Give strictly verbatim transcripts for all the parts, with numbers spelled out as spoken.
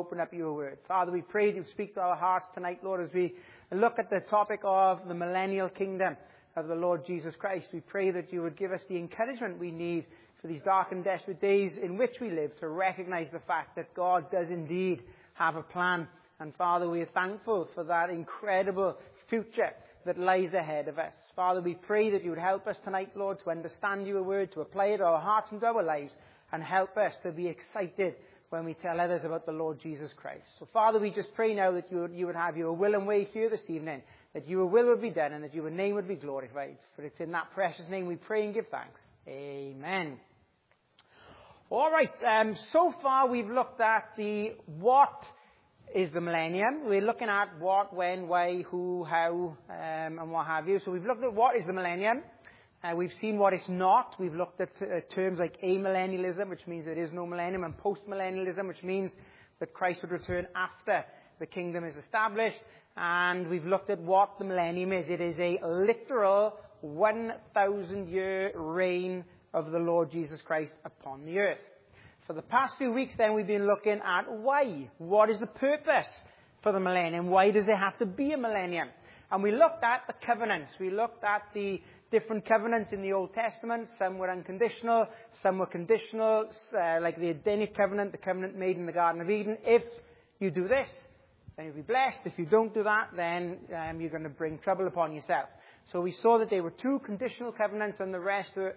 open up your word. Father, we pray that you speak to our hearts tonight, Lord, as we look at the topic of the millennial kingdom of the Lord Jesus Christ. We pray that you would give us the encouragement we need for these dark and desperate days in which we live, to recognize the fact that God does indeed have a plan. And Father, we are thankful for that incredible future that lies ahead of us. Father, we pray that you would help us tonight, Lord, to understand your word, to apply it to our hearts and to our lives, and help us to be excited when we tell others about the Lord Jesus Christ. So, Father, we just pray now that you would, you would have your will and way here this evening, that your will would be done and that your name would be glorified. For it's in that precious name we pray and give thanks. Amen. All right, um, so far we've looked at the what is the millennium. We're looking at what, when, why, who, how, um, and what have you. So we've looked at what is the millennium. Uh, we've seen what it's not. We've looked at uh, terms like amillennialism, which means there is no millennium, and postmillennialism, which means that Christ would return after the kingdom is established. And we've looked at what the millennium is. It is a literal one thousand year reign of the Lord Jesus Christ upon the earth. For the past few weeks then we've been looking at why. What is the purpose for the millennium? Why does there have to be a millennium? And we looked at the covenants. We looked at the different covenants in the Old Testament. Some were unconditional, some were conditional, uh, like the Edenic covenant, the covenant made in the Garden of Eden. If you do this, then you'll be blessed. If you don't do that, then um, you're going to bring trouble upon yourself. So we saw that there were two conditional covenants and the rest were...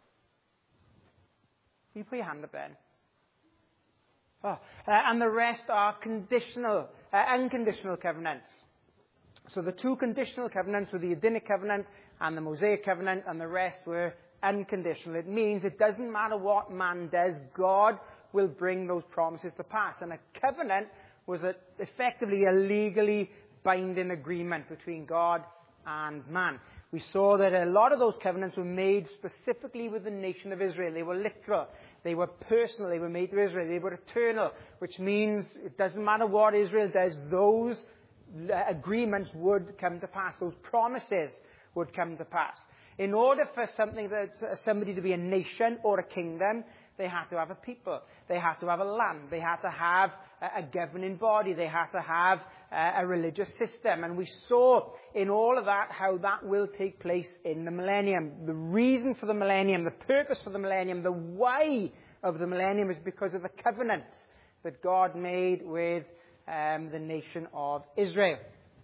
Can you put your hand up then? Oh, uh, and the rest are conditional, uh, unconditional covenants. So the two conditional covenants were the Edenic covenant and the Mosaic covenant, and the rest were unconditional. It means it doesn't matter what man does, God will bring those promises to pass. And a covenant was a, effectively a legally binding agreement between God and man. We saw that a lot of those covenants were made specifically with the nation of Israel. They were literal. They were personal. They were made to Israel. They were eternal, which means it doesn't matter what Israel does, those agreements would come to pass. Those promises would come to pass. In order for something that somebody to be a nation or a kingdom, they have to have a people. They have to have a land. They have to have a governing body. They have to have a religious system. And we saw in all of that how that will take place in the millennium. The reason for the millennium, the purpose for the millennium, the why of the millennium is because of the covenants that God made with um, the nation of Israel.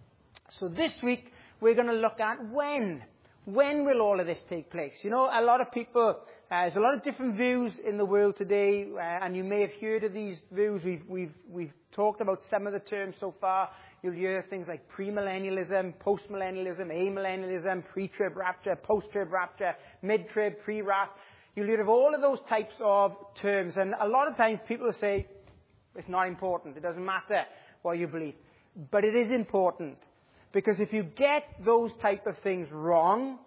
So this week we're going to look at when. When will all of this take place? You know, a lot of people, uh, there's a lot of different views in the world today, uh, and you may have heard of these views. We've, we've, we've talked about some of the terms so far. You'll hear things like premillennialism, postmillennialism, amillennialism, pre-trib rapture, post-trib rapture, mid-trib, pre-wrath. You'll hear of all of those types of terms, and a lot of times people say, it's not important. It doesn't matter what you believe. But it is important. Because if you get those type of things wrong,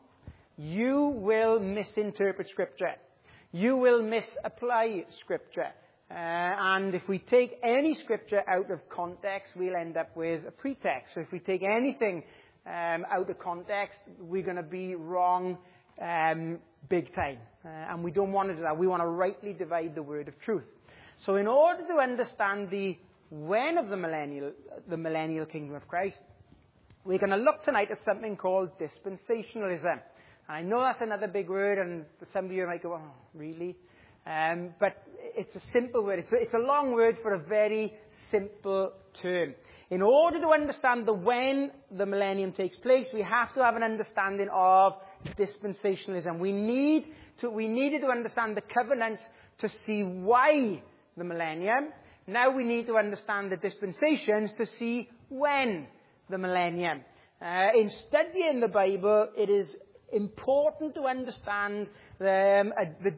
you will misinterpret Scripture. You will misapply Scripture. Uh, and if we take any Scripture out of context, we'll end up with a pretext. So if we take anything um, out of context, we're going to be wrong um, big time. Uh, and we don't want to do that. We want to rightly divide the word of truth. So in order to understand the when of the millennial, the millennial kingdom of Christ, we're going to look tonight at something called dispensationalism. And I know that's another big word, and some of you might go, oh, really? Um, but it's a simple word. It's a, it's a long word for a very simple term. In order to understand the when the millennium takes place, we have to have an understanding of dispensationalism. We need to, we needed to understand the covenants to see why the millennium. Now we need to understand the dispensations to see when the millennium. Uh, in studying the Bible, it is important to understand the, um, uh, the,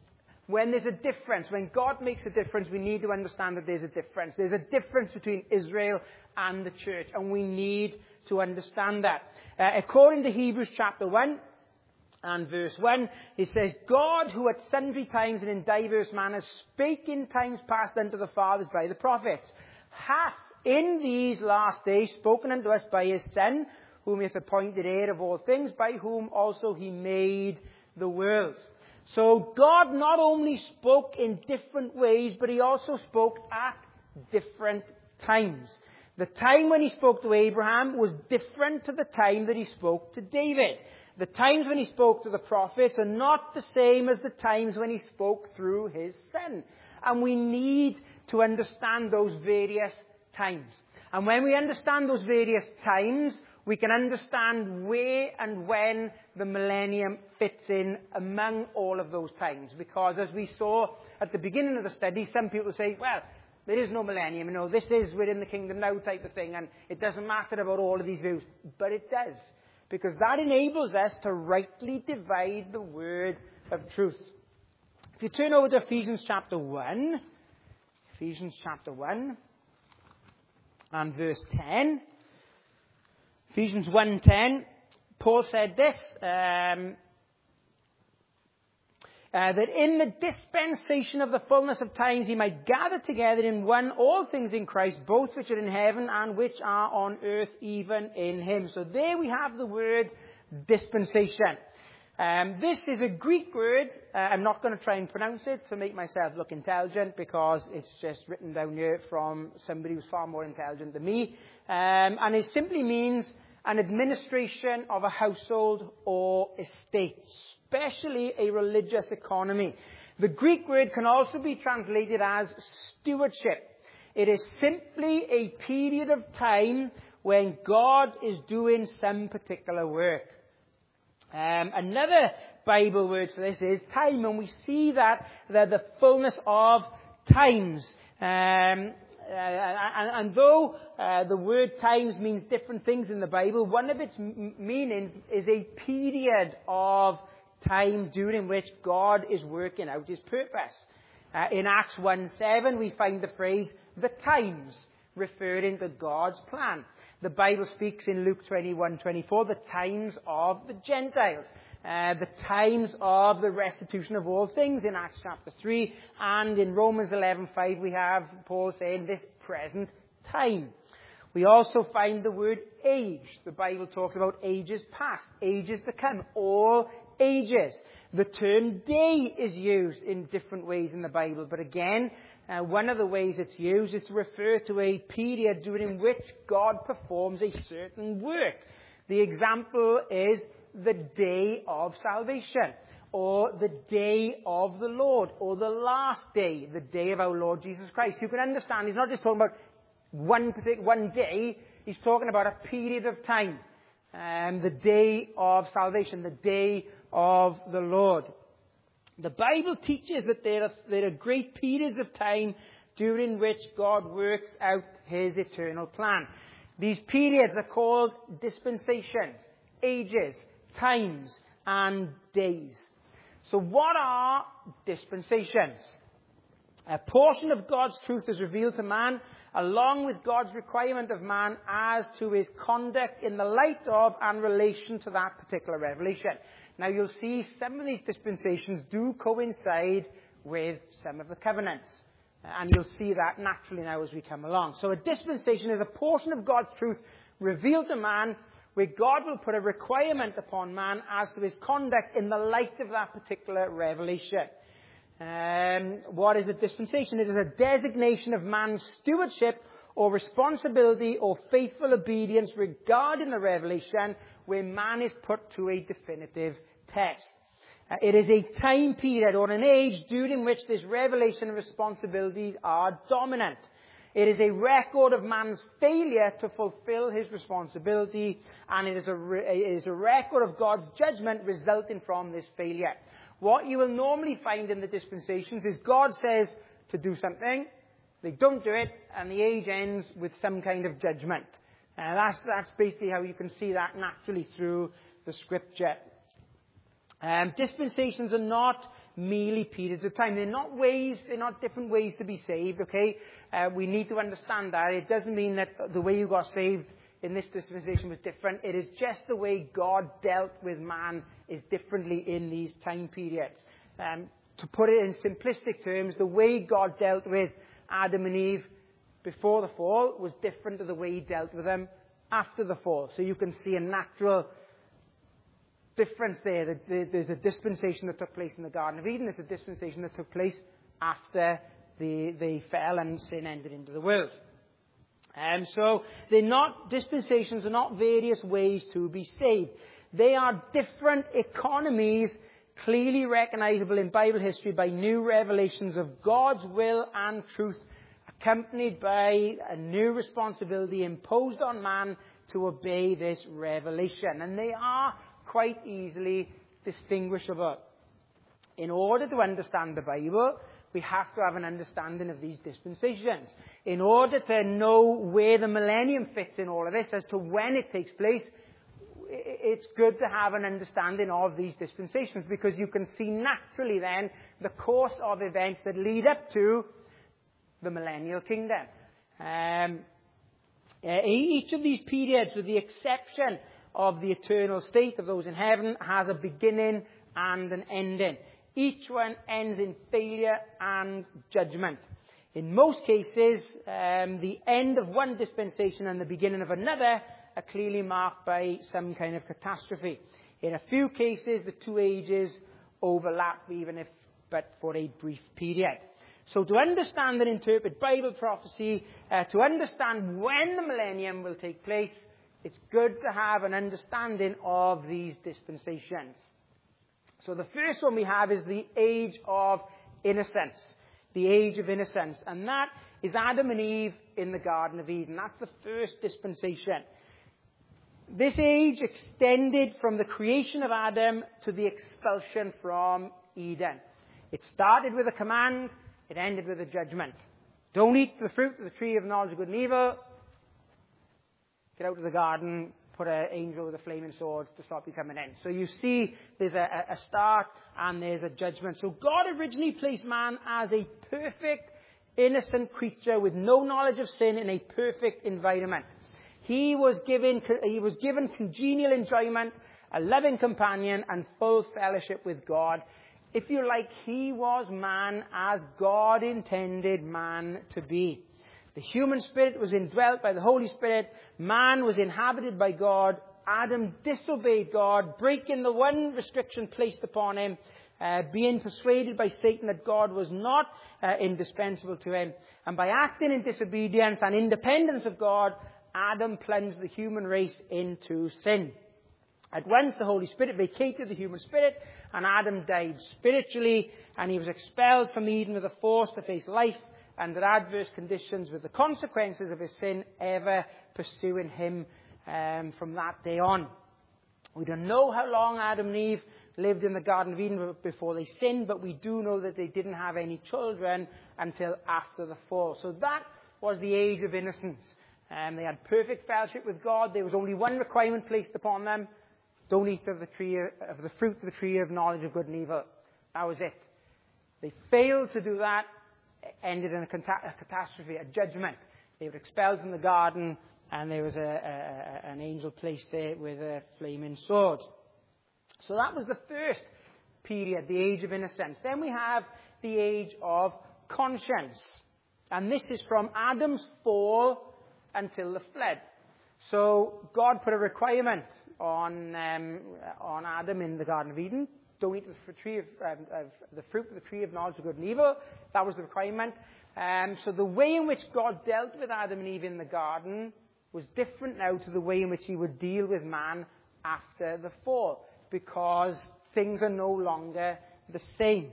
when there's a difference. When God makes a difference, we need to understand that there's a difference. There's a difference between Israel and the church, and we need to understand that. Uh, according to Hebrews chapter one and verse one, it says, God, who at sundry times and in diverse manners spake in times past unto the fathers by the prophets, hath in these last days spoken unto us by his Son, whom he hath appointed heir of all things, by whom also he made the world. So God not only spoke in different ways, but he also spoke at different times. The time when he spoke to Abraham was different to the time that he spoke to David. The times when he spoke to the prophets are not the same as the times when he spoke through his son. And we need to understand those various times. And when we understand those various times, we can understand where and when the millennium fits in among all of those times. Because as we saw at the beginning of the study, some people say, well, there is no millennium, you know, this is we're in the kingdom now type of thing, and it doesn't matter about all of these views. But it does. Because that enables us to rightly divide the word of truth. If you turn over to Ephesians chapter one, Ephesians chapter one, and verse ten. Ephesians one ten, Paul said this, um, uh, that in the dispensation of the fullness of times he might gather together in one all things in Christ, both which are in heaven and which are on earth, even in him. So there we have the word dispensation. Um, this is a Greek word. Uh, I'm not going to try and pronounce it to make myself look intelligent, because it's just written down here from somebody who's far more intelligent than me. Um, and it simply means an administration of a household or estate, especially a religious economy. The Greek word can also be translated as stewardship. It is simply a period of time when God is doing some particular work. Um, another Bible word for this is time, and we see that the, the fullness of times. Um, uh, and, and though uh, the word times means different things in the Bible, one of its m- meanings is a period of time during which God is working out his purpose. Uh, in Acts one seven, we find the phrase, the times, referring to God's plan. The Bible speaks in Luke twenty-one twenty-four, the times of the Gentiles. Uh, the times of the restitution of all things in Acts chapter three. And in Romans eleven five, we have Paul saying this present time. We also find the word age. The Bible talks about ages past, ages to come, all ages. The term day is used in different ways in the Bible. But again, uh, one of the ways it's used is to refer to a period during which God performs a certain work. The example is the day of salvation, or the day of the Lord, or the last day, the day of our Lord Jesus Christ. You can understand, he's not just talking about one particular, one day, he's talking about a period of time. Um, the day of salvation, the day of the Lord. The Bible teaches that there are, there are great periods of time during which God works out his eternal plan. These periods are called dispensations, ages, times, and days. So what are dispensations? A portion of God's truth is revealed to man, along with God's requirement of man as to his conduct in the light of and relation to that particular revelation. Now you'll see some of these dispensations do coincide with some of the covenants. And you'll see that naturally now as we come along. So a dispensation is a portion of God's truth revealed to man, where God will put a requirement upon man as to his conduct in the light of that particular revelation. Um, what is a dispensation? It is a designation of man's stewardship or responsibility or faithful obedience regarding the revelation, where man is put to a definitive test. Uh, it is a time period or an age during which this revelation and responsibilities are dominant. It is a record of man's failure to fulfill his responsibility, and it is a, re- it is a record of God's judgment resulting from this failure. What you will normally find in the dispensations is God says to do something, they don't do it, and the age ends with some kind of judgment. And that's, that's basically how you can see that naturally through the scripture. Um, dispensations are not merely periods of time. They're not ways, they're not different ways to be saved, okay? Uh, we need to understand that. It doesn't mean that the way you got saved in this dispensation was different. It is just the way God dealt with man is differently in these time periods. Um, to put it in simplistic terms, the way God dealt with Adam and Eve before the fall was different to the way he dealt with them after the fall. So you can see a natural difference there. There's a dispensation that took place in the Garden of Eden. There's a dispensation that took place after they, they fell and sin entered into the world. And um, so they're not, dispensations are not various ways to be saved. They are different economies clearly recognizable in Bible history by new revelations of God's will and truth, accompanied by a new responsibility imposed on man to obey this revelation. And they are quite easily distinguishable. In order to understand the Bible, we have to have an understanding of these dispensations. In order to know where the millennium fits in all of this, as to when it takes place, it's good to have an understanding of these dispensations, because you can see naturally then the course of events that lead up to the millennial kingdom. Um, each of these periods, with the exception of the eternal state of those in heaven, has a beginning and an ending. Each one ends in failure and judgment. In most cases, um, the end of one dispensation and the beginning of another are clearly marked by some kind of catastrophe. In a few cases, the two ages overlap, even if but for a brief period. So to understand and interpret Bible prophecy, uh, to understand when the millennium will take place, it's good to have an understanding of these dispensations. So the first one we have is the age of innocence. The age of innocence. And that is Adam and Eve in the Garden of Eden. That's the first dispensation. This age extended from the creation of Adam to the expulsion from Eden. It started with a command. It ended with a judgment. Don't eat the fruit of the tree of knowledge of good and evil. Get out of the garden. Put an angel with a flaming sword to stop you coming in. So you see there's a, a start and there's a judgment. So God originally placed man as a perfect, innocent creature with no knowledge of sin in a perfect environment. He was given, he was given congenial enjoyment, a loving companion, and full fellowship with God. If you like, he was man as God intended man to be. The human spirit was indwelt by the Holy Spirit. Man was inhabited by God. Adam disobeyed God, breaking the one restriction placed upon him, uh, being persuaded by Satan that God was not uh, indispensable to him. And by acting in disobedience and independence of God, Adam plunged the human race into sin. At once the Holy Spirit vacated the human spirit, and Adam died spiritually, and he was expelled from Eden with a force to face life under adverse conditions, with the consequences of his sin ever pursuing him um, from that day on. We don't know how long Adam and Eve lived in the Garden of Eden before they sinned, but we do know that they didn't have any children until after the fall. So that was the age of innocence. Um, they had perfect fellowship with God. There was only one requirement placed upon them. Don't eat of the tree of the fruit of the tree of knowledge of good and evil. That was it. They failed to do that. It ended in a, cata- a catastrophe, a judgment. They were expelled from the garden, and there was a, a, a, an angel placed there with a flaming sword. So that was the first period, the age of innocence. Then we have the age of conscience. And this is from Adam's fall until the flood. So God put a requirement on um, on Adam in the Garden of Eden. Don't eat the tree of, um, of the fruit of the tree of knowledge of good and evil. That was the requirement. Um, so the way in which God dealt with Adam and Eve in the garden was different now to the way in which he would deal with man after the fall, because things are no longer the same.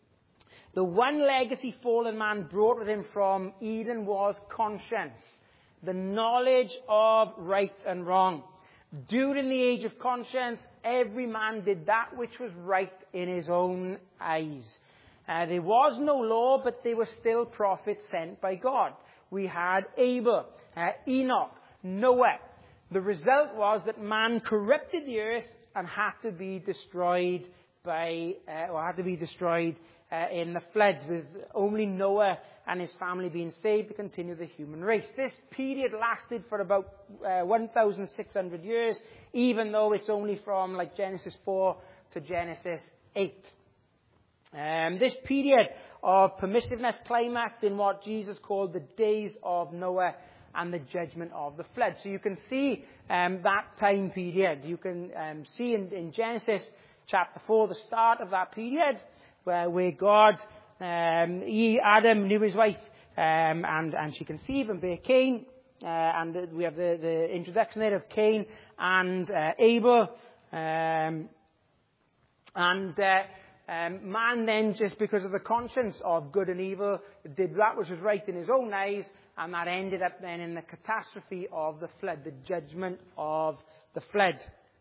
The one legacy fallen man brought with him from Eden was conscience, the knowledge of right and wrong. During the age of conscience, every man did that which was right in his own eyes. Uh, there was no law, but there were still prophets sent by God. We had Abel, uh, Enoch, Noah. The result was that man corrupted the earth and had to be destroyed by, uh, or had to be destroyed uh, in the floods, with only Noah and his family being saved to continue the human race. This period lasted for about uh, one thousand six hundred years, even though it's only from like Genesis four to Genesis eight. Um, this period of permissiveness climaxed in what Jesus called the days of Noah and the judgment of the flood. So you can see um, that time period. You can um, see in, in Genesis chapter four the start of that period, where, where God um, he, Adam knew his wife, um, and, and she conceived and bare Cain. Uh, and we have the, the introduction there of Cain and uh, Abel. Um, and uh, um, man then, just because of the conscience of good and evil, did that which was right in his own eyes, and that ended up then in the catastrophe of the flood, the judgment of the flood.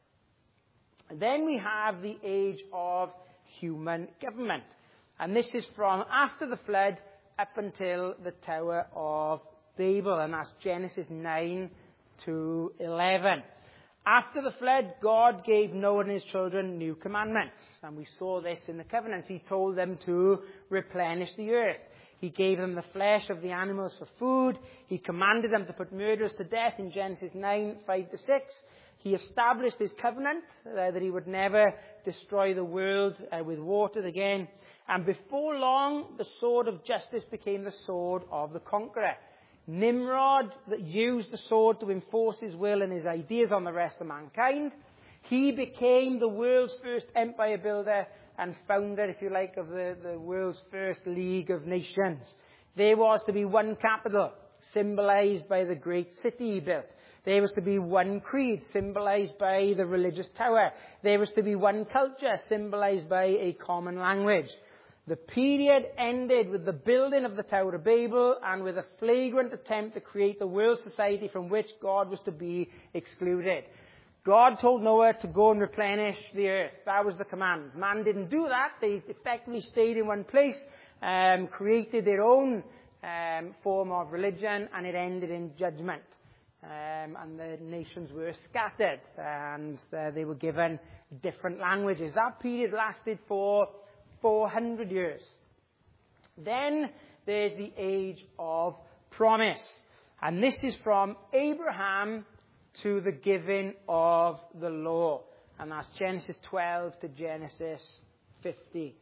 And then we have the age of human government. And this is from after the flood up until the Tower of Babel, and that's Genesis nine to eleven. After the flood, God gave Noah and his children new commandments, and we saw this in the covenants. He told them to replenish the earth. He gave them the flesh of the animals for food. He commanded them to put murderers to death in Genesis nine, five to six. He established his covenant uh, that he would never destroy the world uh, with water again. And before long, the sword of justice became the sword of the conqueror. Nimrod, that used the sword to enforce his will and his ideas on the rest of mankind. He became the world's first empire builder and founder, if you like, of the, the world's first League of Nations. There was to be one capital, symbolized by the great city he built. There was to be one creed, symbolized by the religious tower. There was to be one culture, symbolized by a common language. The period ended with the building of the Tower of Babel and with a flagrant attempt to create a world society from which God was to be excluded. God told Noah to go and replenish the earth. That was the command. Man didn't do that. They effectively stayed in one place, um, created their own um, form of religion, and it ended in judgment. Um, and the nations were scattered, and uh, they were given different languages. That period lasted for four hundred years. Then there's the age of promise. And this is from Abraham to the giving of the law. And that's Genesis twelve to Genesis fifty.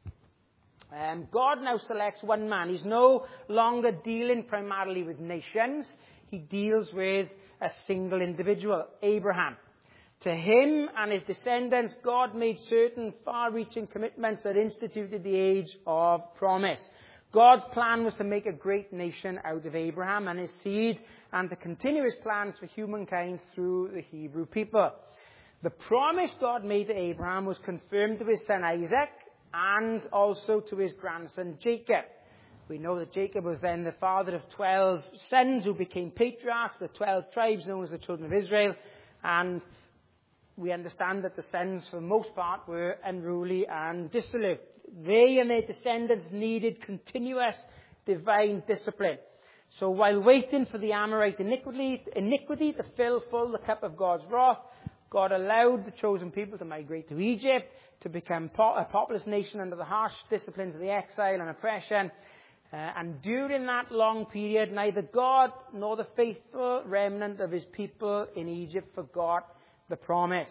Um, God now selects one man. He's no longer dealing primarily with nations. He deals with a single individual, Abraham. To him and his descendants, God made certain far-reaching commitments that instituted the age of promise. God's plan was to make a great nation out of Abraham and his seed, and to continue his plans for humankind through the Hebrew people. The promise God made to Abraham was confirmed to his son Isaac and also to his grandson Jacob. We know that Jacob was then the father of twelve sons who became patriarchs, the twelve tribes known as the children of Israel, and we understand that the sons, for the most part, were unruly and dissolute. They and their descendants needed continuous divine discipline. So while waiting for the Amorite iniquity, iniquity to fill full the cup of God's wrath, God allowed the chosen people to migrate to Egypt, to become a populous nation under the harsh disciplines of the exile and oppression. Uh, and during that long period, neither God nor the faithful remnant of his people in Egypt forgot the promise.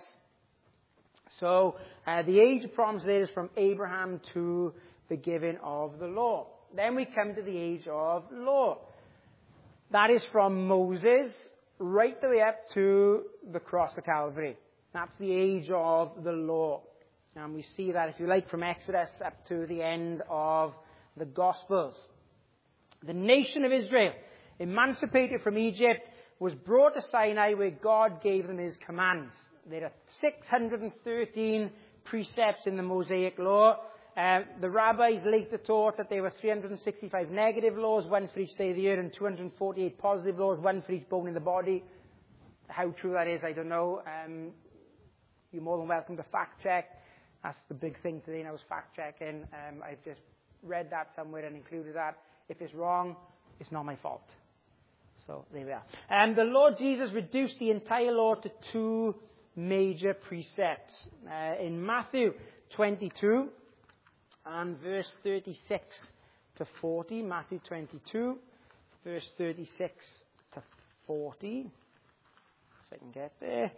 So uh, the age of promise there is from Abraham to the giving of the law. Then we come to the age of law. That is from Moses right the way up to the cross of Calvary. That's the age of the law. And we see that, if you like, from Exodus up to the end of the Gospels. The nation of Israel, emancipated from Egypt, was brought to Sinai where God gave them his commands. There are six hundred thirteen precepts in the Mosaic law. Uh, the rabbis later taught that there were three hundred sixty-five negative laws, one for each day of the year, and two hundred forty-eight positive laws, one for each bone in the body. How true that is, I don't know. Um, you're more than welcome to fact check. That's the big thing today now, is fact checking. Um, I've just read that somewhere and included that. If it's wrong, it's not my fault. So there we are. And the Lord Jesus reduced the entire law to two major precepts. Uh, in Matthew twenty-two and verse thirty-six to forty. Matthew twenty-two, verse thirty-six to forty. So I can get there.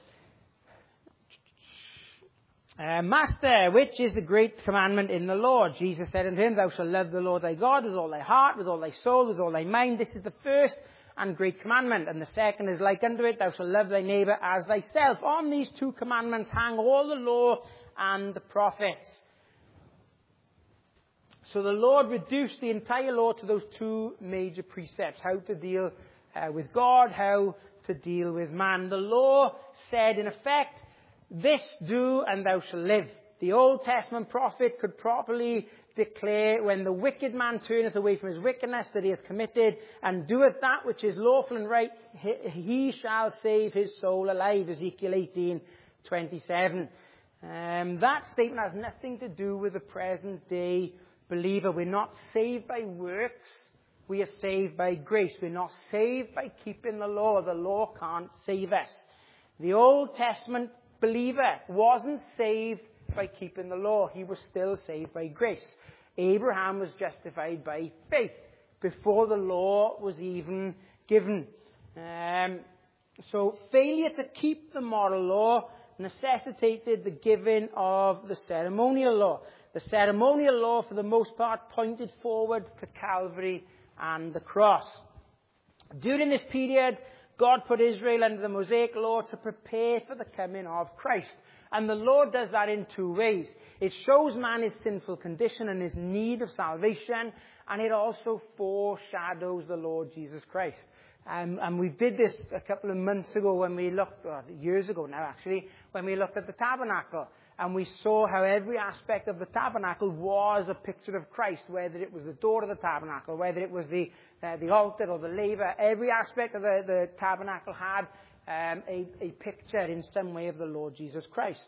Uh, Master, which is the great commandment in the law? Jesus said unto him, Thou shalt love the Lord thy God with all thy heart, with all thy soul, with all thy mind. This is the first and great commandment. And the second is like unto it, Thou shalt love thy neighbour as thyself. On these two commandments hang all the law and the prophets. So the Lord reduced the entire law to those two major precepts: how to deal uh, with God, how to deal with man. The law said, in effect, this do and thou shalt live. The Old Testament prophet could properly declare, when the wicked man turneth away from his wickedness that he hath committed, and doeth that which is lawful and right, he shall save his soul alive. Ezekiel eighteen twenty-seven. Um, that statement has nothing to do with the present day believer. We're not saved by works. We are saved by grace. We're not saved by keeping the law. The law can't save us. The Old Testament believer wasn't saved by keeping the law. He was still saved by grace. Abraham was justified by faith before the law was even given. Um, so failure to keep the moral law necessitated the giving of the ceremonial law. The ceremonial law, for the most part, pointed forward to Calvary and the cross. During this period, God put Israel under the Mosaic law to prepare for the coming of Christ. And the Lord does that in two ways. It shows man his sinful condition and his need of salvation, and it also foreshadows the Lord Jesus Christ. Um, and we did this a couple of months ago when we looked, or years ago now actually, when we looked at the tabernacle. And we saw how every aspect of the tabernacle was a picture of Christ, whether it was the door of the tabernacle, whether it was the uh, the altar or the laver. Every aspect of the, the tabernacle had um, a, a picture in some way of the Lord Jesus Christ.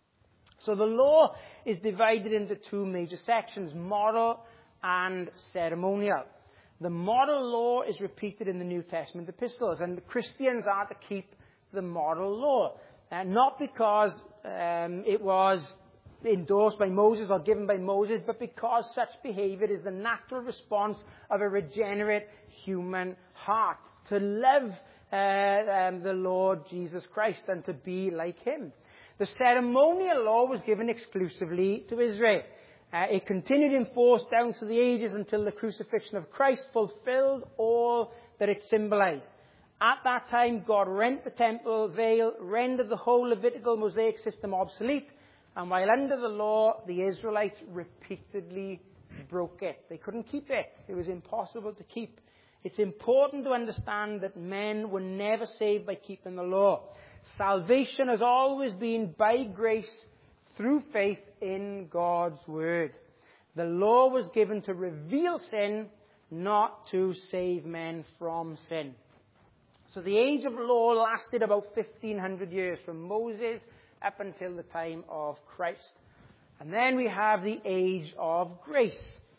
So the law is divided into two major sections: moral and ceremonial. The moral law is repeated in the New Testament epistles, and the Christians are to keep the moral law. Uh, not because um, it was endorsed by Moses or given by Moses, but because such behavior is the natural response of a regenerate human heart, to love uh, um, the Lord Jesus Christ and to be like him. The ceremonial law was given exclusively to Israel. Uh, it continued in force down through the ages until the crucifixion of Christ fulfilled all that it symbolized. At that time, God rent the temple veil, rendered the whole Levitical Mosaic system obsolete, and while under the law, the Israelites repeatedly broke it. They couldn't keep it. It was impossible to keep. It's important to understand that men were never saved by keeping the law. Salvation has always been by grace through faith in God's word. The law was given to reveal sin, not to save men from sin. So the age of law lasted about fifteen hundred years, from Moses up until the time of Christ. And then we have the age of grace.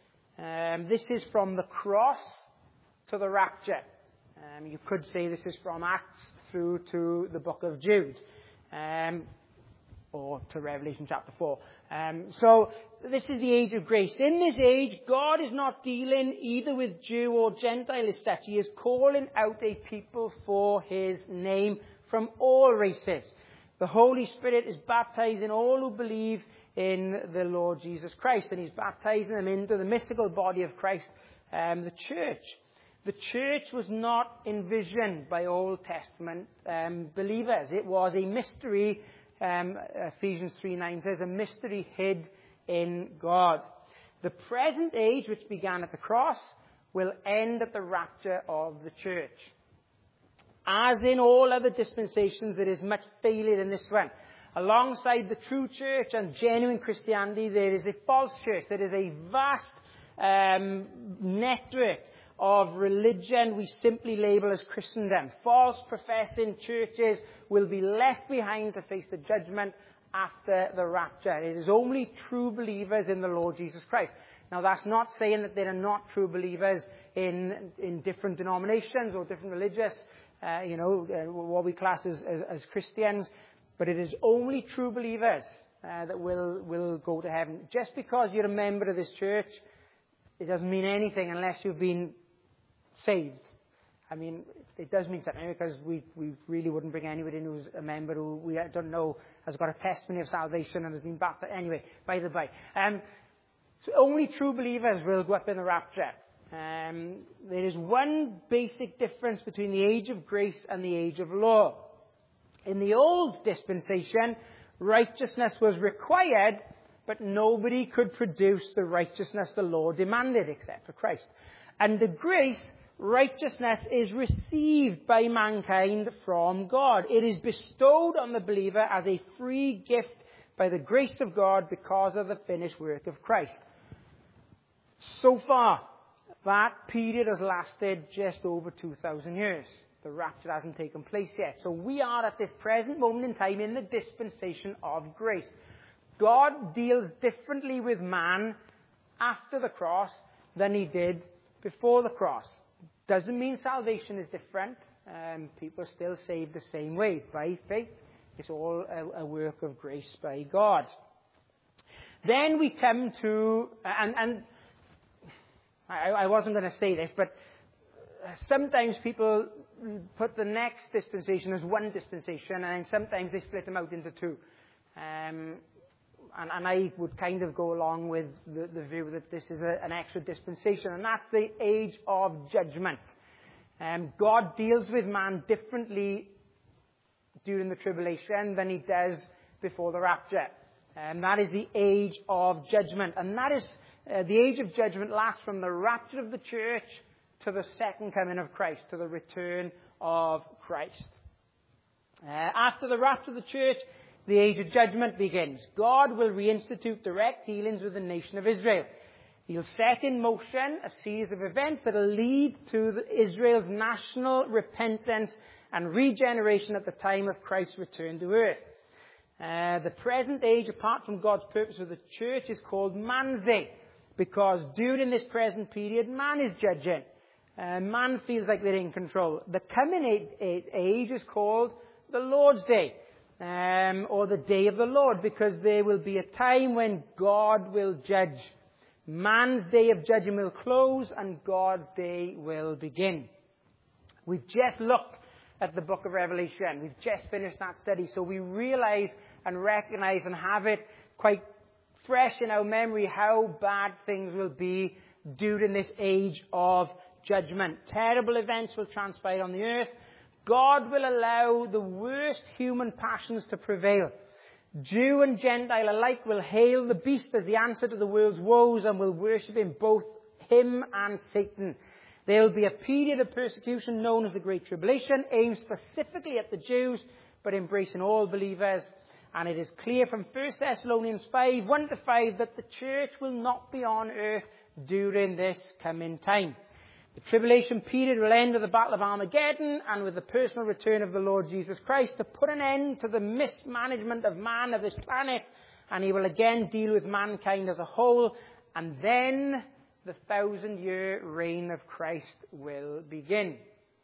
Um, this is from the cross to the rapture. Um, you could say this is from Acts through to the book of Jude, um, or to Revelation chapter four. Um, so this is the age of grace. In this age, God is not dealing either with Jew or Gentile as such. He is calling out a people for his name from all races. The Holy Spirit is baptizing all who believe in the Lord Jesus Christ, and he's baptizing them into the mystical body of Christ, um, the church. The church was not envisioned by Old Testament um, believers. It was a mystery. Um, Ephesians three nine says, a mystery hid in God. The present age, which began at the cross, will end at the rapture of the church. As in all other dispensations, there is much failure in this one. Alongside the true church and genuine Christianity, there is a false church. There is a vast um, network of religion we simply label as Christendom. False professing churches will be left behind to face the judgment after the rapture. It is only true believers in the Lord Jesus Christ. Now, that's not saying that there are not true believers in in different denominations or different religious, uh, you know, uh, what we class as, as, as Christians, but it is only true believers uh, that will, will go to heaven. Just because you're a member of this church, it doesn't mean anything unless you've been saved. I mean, it does mean something, because we, we really wouldn't bring anybody in who's a member who we don't know has got a testimony of salvation and has been baptized. Anyway, by the by. Um, so only true believers will go up in the rapture. Um, there is one basic difference between the age of grace and the age of law. In the old dispensation, righteousness was required but nobody could produce the righteousness the law demanded except for Christ. Under grace, righteousness is received by mankind from God. It is bestowed on the believer as a free gift by the grace of God because of the finished work of Christ. So far, that period has lasted just over two thousand years. The rapture hasn't taken place yet. So we are at this present moment in time in the dispensation of grace. God deals differently with man after the cross than he did before the cross. Doesn't mean salvation is different. Um, people are still saved the same way, by faith. It's all a, a work of grace by God. Then we come to, and, and I, I wasn't going to say this, but sometimes people put the next dispensation as one dispensation, and then sometimes they split them out into two. Um, and, and I would kind of go along with the, the view that this is a, an extra dispensation, and that's the age of judgment. Um, God deals with man differently during the tribulation than he does before the rapture. And that is the age of judgment. And that is, uh, the age of judgment lasts from the rapture of the church to the second coming of Christ, to the return of Christ. Uh, after the rapture of the church, the age of judgment begins. God will reinstitute direct dealings with the nation of Israel. He'll set in motion a series of events that will lead to the, Israel's national repentance and regeneration at the time of Christ's return to earth. Uh, the present age, apart from God's purpose for the church, is called man's day, because during this present period, man is judging. Uh, man feels like they're in control. The coming age is called the Lord's Day, um, or the Day of the Lord, because there will be a time when God will judge. Man's day of judgment will close and God's day will begin. We've just looked at the book of Revelation. We've just finished that study, so we realize and recognize and have it quite fresh in our memory how bad things will be during this age of judgment. Terrible events will transpire on the earth. God will allow the worst human passions to prevail. Jew and Gentile alike will hail the beast as the answer to the world's woes and will worship him, both him and Satan. There will be a period of persecution known as the Great Tribulation, aimed specifically at the Jews, but embracing all believers. And it is clear from First Thessalonians five, one to five, that the church will not be on earth during this coming time. The tribulation period will end with the Battle of Armageddon and with the personal return of the Lord Jesus Christ to put an end to the mismanagement of man of this planet, and he will again deal with mankind as a whole, and then the thousand-year reign of Christ will begin.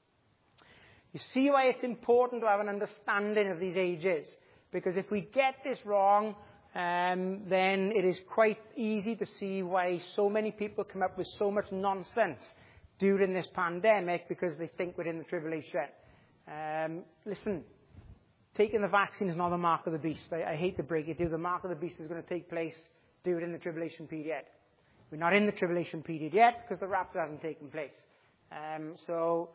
You see why it's important to have an understanding of these ages, because if we get this wrong, um, then it is quite easy to see why so many people come up with so much nonsense during this pandemic because they think we're in the tribulation. Um, listen, taking the vaccine is not the mark of the beast. I, I hate to break it to you. The mark of the beast is going to take place during the tribulation period. We're not in the tribulation period yet because the rapture hasn't taken place. Um, so,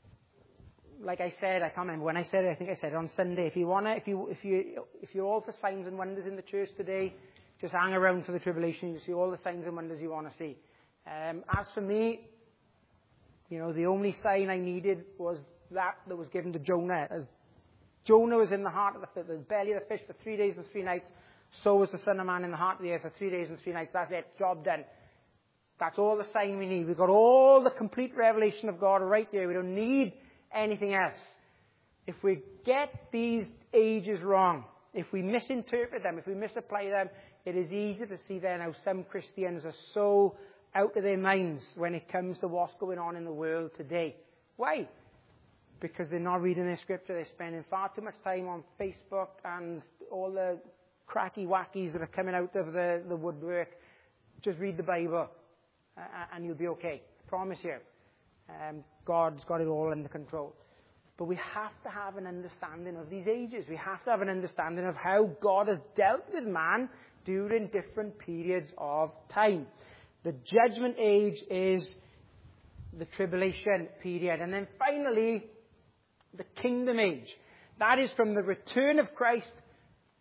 like I said, I can't remember when I said it. I think I said it on Sunday. If you wanna, if you, if you, if you're all for signs and wonders in the church today, just hang around for the tribulation. You see all the signs and wonders you want to see. Um, as for me, you know, the only sign I needed was that that was given to Jonah. As Jonah was in the heart of the, the belly of the fish for three days and three nights, so was the Son of Man in the heart of the earth for three days and three nights. That's it. Job done. That's all the sign we need. We've got all the complete revelation of God right there. We don't need anything else. If we get these ages wrong, if we misinterpret them, if we misapply them, it is easy to see then how some Christians are so out of their minds when it comes to what's going on in the world today. Why? Because they're not reading their scripture. They're spending far too much time on Facebook and all the cracky wackies that are coming out of the, the woodwork. Just read the Bible uh, and you'll be okay. I promise you. Um, God's got it all under control. But we have to have an understanding of these ages. We have to have an understanding of how God has dealt with man during different periods of time. The judgment age is the tribulation period. And then finally, the kingdom age. That is from the return of Christ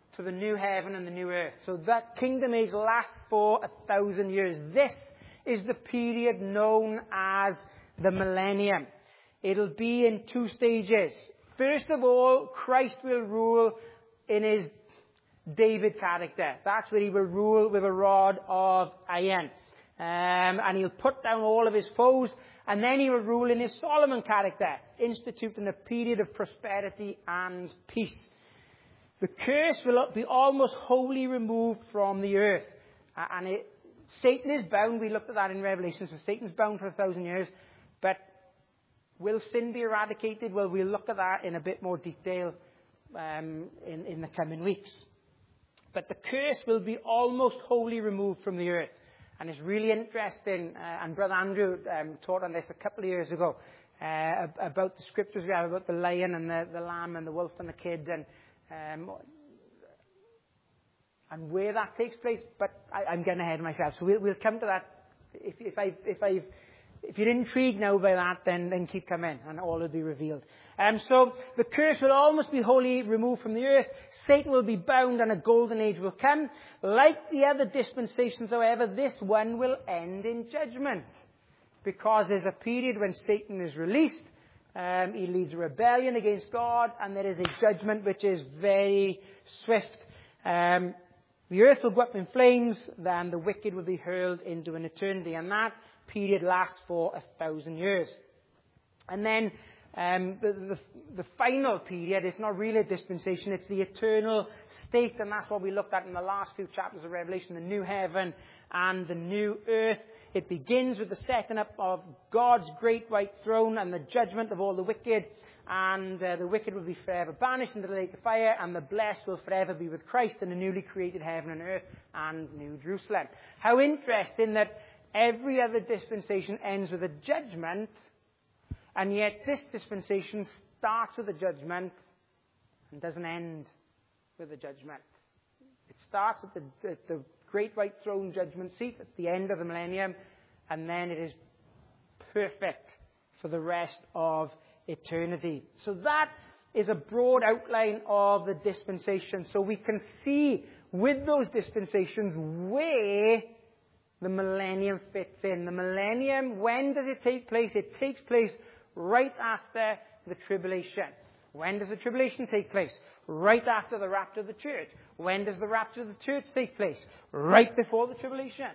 to the new heaven and the new earth. So that kingdom age lasts for a thousand years. This is the period known as the millennium. It'll be in two stages. First of all, Christ will rule in his David character. That's where he will rule with a rod of iron. Um, and he'll put down all of his foes. And then he will rule in his Solomon character, instituting a period of prosperity and peace. The curse will be almost wholly removed from the earth. And it, Satan is bound. We looked at that in Revelation. So Satan's bound for a thousand years. But will sin be eradicated? Well, we'll look at that in a bit more detail um, in, in the coming weeks. But the curse will be almost wholly removed from the earth. And it's really interesting, uh, and Brother Andrew um, taught on this a couple of years ago, uh, about the scriptures we have about the lion and the, the lamb and the wolf and the kid, and um, and where that takes place. But I, I'm getting ahead of myself, so we'll, we'll come to that. If, if I if I if you're intrigued now by that, then then keep coming, and all will be revealed. Um, so the curse will almost be wholly removed from the earth. Satan will be bound, and a golden age will come. Like the other dispensations, however, this one will end in judgment, because there's a period when Satan is released. Um, he leads a rebellion against God, and there is a judgment which is very swift. Um, the earth will go up in flames, then the wicked will be hurled into an eternity, and that period lasts for a thousand years. And then Um, the, the, the final period is not really a dispensation, it's the eternal state, and that's what we looked at in the last few chapters of Revelation, the new heaven and the new earth. It begins with the setting up of God's great white throne and the judgment of all the wicked, and uh, the wicked will be forever banished into the lake of fire, and the blessed will forever be with Christ in the newly created heaven and earth and New Jerusalem. How interesting that every other dispensation ends with a judgment, and yet this dispensation starts with a judgment and doesn't end with a judgment. It starts at the, at the great white throne judgment seat at the end of the millennium, and then it is perfect for the rest of eternity. So that is a broad outline of the dispensation. So we can see with those dispensations where the millennium fits in. The millennium, when does it take place? It takes place right after the tribulation. When does the tribulation take place? Right after the rapture of the church. When does the rapture of the church take place? Right before the tribulation.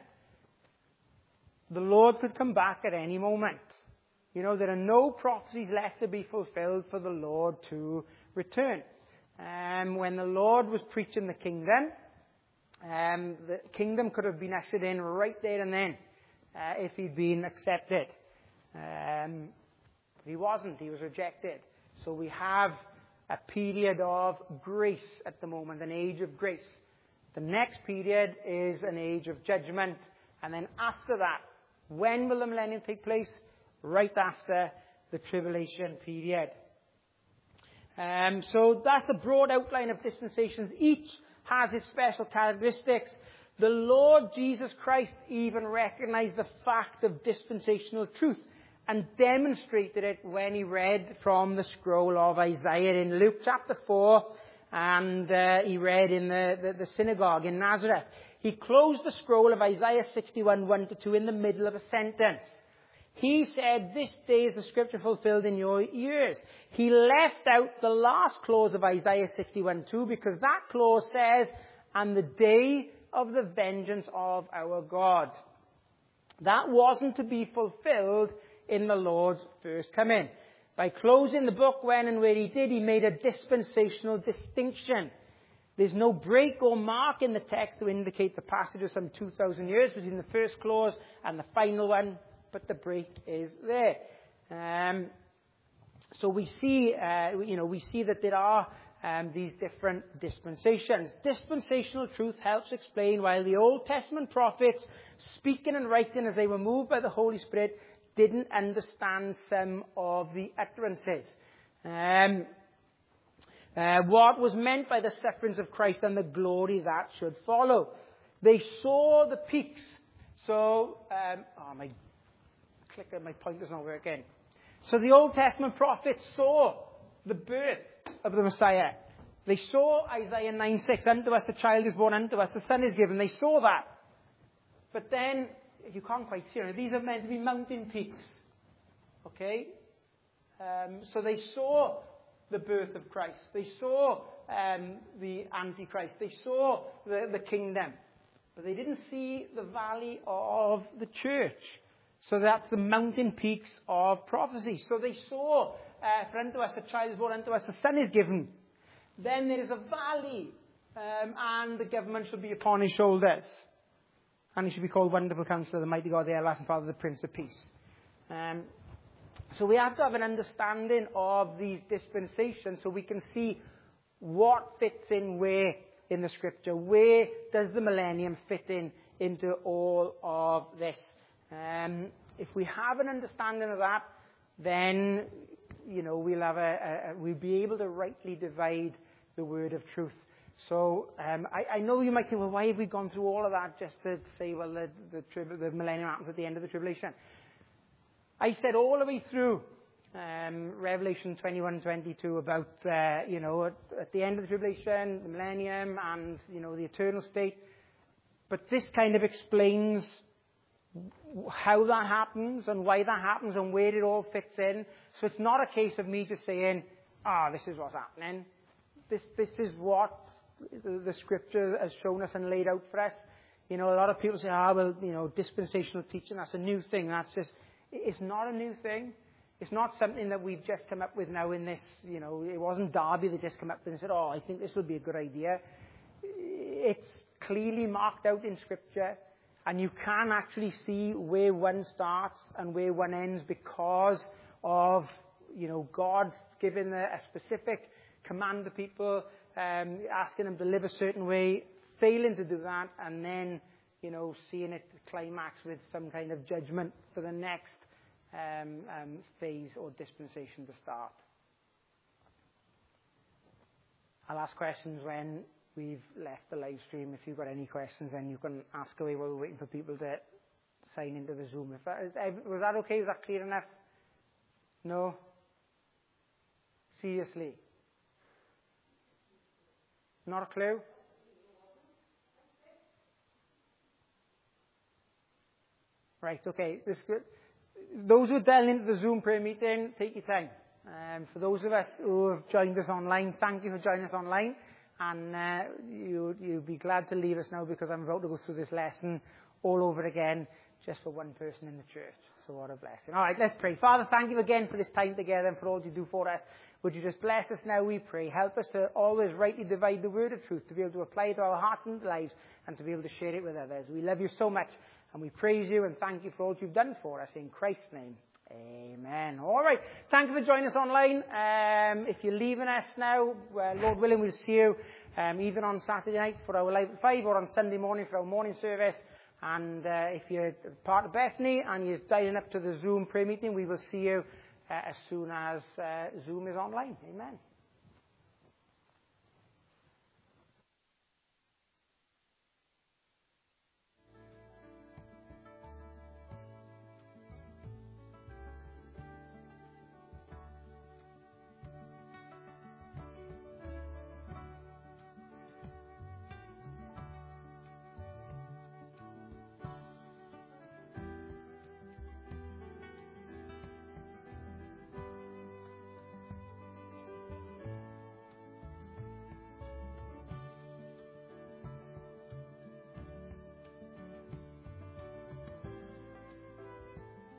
The Lord could come back at any moment. You know, there are no prophecies left to be fulfilled for the Lord to return. Um, when the Lord was preaching the kingdom, um, the kingdom could have been ushered in right there and then uh, if he'd been accepted. Um, he wasn't. He was rejected. So we have a period of grace at the moment, an age of grace. The next period is an age of judgment. And then after that, when will the millennium take place? Right after the tribulation period. Um, so that's a broad outline of dispensations. Each has its special characteristics. The Lord Jesus Christ even recognized the fact of dispensational truth and demonstrated it when he read from the scroll of Isaiah in Luke chapter four, and uh, he read in the, the, the synagogue in Nazareth. He closed the scroll of Isaiah sixty-one, one to two in the middle of a sentence. He said, "This day is the scripture fulfilled in your ears." He left out the last clause of Isaiah sixty-one, two, because that clause says, "and the day of the vengeance of our God." That wasn't to be fulfilled in the Lord's first coming. By closing the book when and where he did, he made a dispensational distinction. There's no break or mark in the text to indicate the passage of some two thousand years between the first clause and the final one, but the break is there. Um, so we see, uh, you know, we see that there are um, these different dispensations. Dispensational truth helps explain why the Old Testament prophets, speaking and writing as they were moved by the Holy Spirit, didn't understand some of the utterances. Um, uh, what was meant by the sufferings of Christ and the glory that should follow. They saw the peaks. So, um, oh, my clicker, my pointer's not working. So the Old Testament prophets saw the birth of the Messiah. They saw Isaiah nine six, unto us a child is born, unto us a son is given. They saw that. But then, you can't quite see it. These are meant to be mountain peaks. Okay? Um, so they saw the birth of Christ. They saw um, the Antichrist. They saw the, the kingdom. But they didn't see the valley of the church. So that's the mountain peaks of prophecy. So they saw, uh, for unto us a child is born, unto us a son is given. Then there is a valley, um, and the government shall be upon his shoulders. And he should be called Wonderful Counselor, the Mighty God, the Everlasting Father, the Prince of Peace. Um, so we have to have an understanding of these dispensations so we can see what fits in where in the Scripture. Where does the millennium fit in into all of this? Um, if we have an understanding of that, then, you know, we'll have a, a, we'll be able to rightly divide the word of truth. So um, I, I know you might think, well, why have we gone through all of that just to say, well, the, the, trib- the millennium happens at the end of the tribulation? I said all the way through um, Revelation twenty-one twenty-two about, uh, you know, at, at the end of the tribulation, the millennium, and, you know, the eternal state. But this kind of explains how that happens and why that happens and where it all fits in. So it's not a case of me just saying, ah, oh, this is what's happening. This, this is what the, the Scripture has shown us and laid out for us. You know, a lot of people say, ah, oh, well, you know, dispensational teaching, that's a new thing. That's just, it's not a new thing. It's not something that we've just come up with now in this, you know, it wasn't Darby that just came up with and said, oh, I think this will be a good idea. It's clearly marked out in Scripture, and you can actually see where one starts and where one ends because of, you know, God giving a, a specific command to people, um, asking them to live a certain way, failing to do that, and then, you know, seeing it climax with some kind of judgment for the next um, um, phase or dispensation to start. I'll ask questions when we've left the live stream. If you've got any questions, then you can ask away while we're waiting for people to sign into the Zoom. If that is, was that okay? Was that clear enough? No? Seriously? Not a clue? Right, okay. This, those who are dialing into the Zoom prayer meeting, take your time. Um, for those of us who have joined us online, thank you for joining us online. And uh, you, you'll be glad to leave us now because I'm about to go through this lesson all over again just for one person in the church. So what a blessing. All right, let's pray. Father, thank you again for this time together and for all you do for us. Would you just bless us now, we pray. Help us to always rightly divide the word of truth, to be able to apply it to our hearts and lives, and to be able to share it with others. We love you so much, and we praise you and thank you for all you've done for us. In Christ's name, amen. All right, thank you for joining us online. Um, if you're leaving us now, well, Lord willing, we'll see you um, either on Saturday night for our Live at five or on Sunday morning for our morning service. And uh, if you're part of Bethany and you're dialing up to the Zoom prayer meeting, we will see you uh, as soon as uh, Zoom is online. Amen.